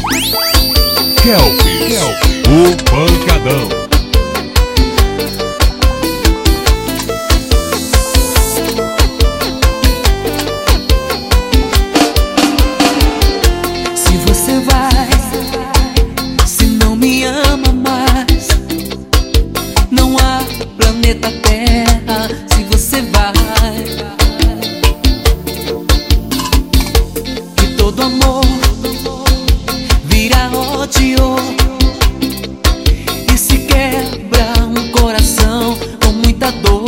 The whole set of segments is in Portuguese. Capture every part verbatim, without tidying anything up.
Kelvis, o pancadão. Se você vai, se não me ama mais, não há planeta Terra. Se você vai, que todo amor vira ódio e se quebra um coração com muita dor.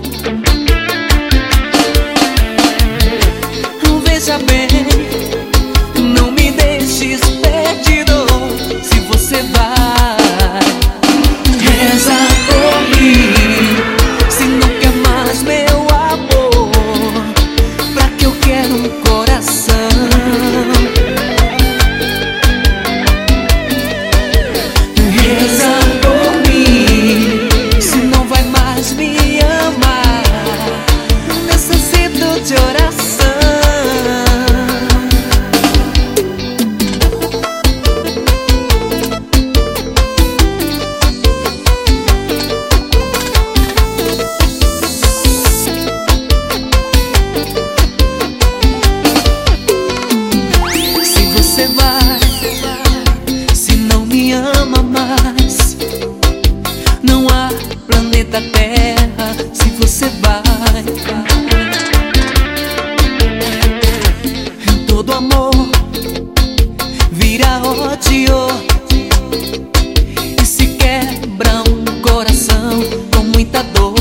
Veja bem, não me deixes perdido. Se você vai, reza por mim. Se não quer mais meu amor, pra que eu quero um coração? Reza por mim. Se não vai mais me amar, necessito de oração. Você vai, se não me ama mais, não há planeta Terra. Se você vai, todo amor vira ódio e se quebra um coração com muita dor.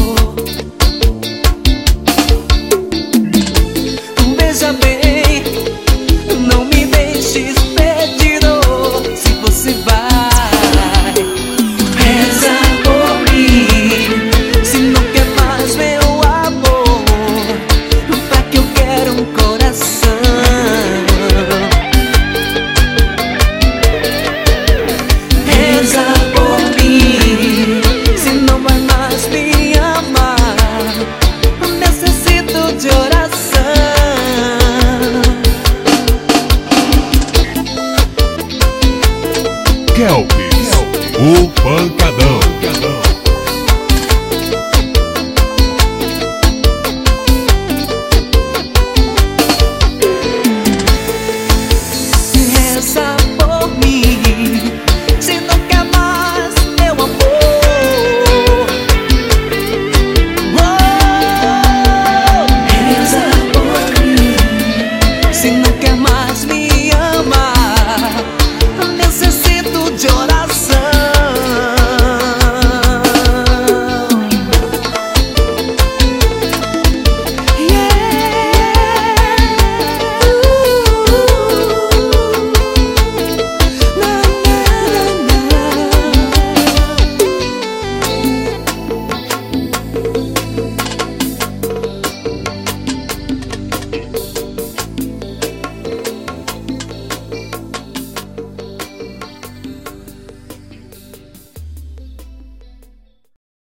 Veja bem, não me deixes perdido. Se você vai, reza por mim. Se não quer mais meu amor, pra que eu quero um coração? Reza por mim. Se não vai mais me amar, necessito de oração. Kelvis, o pancadão.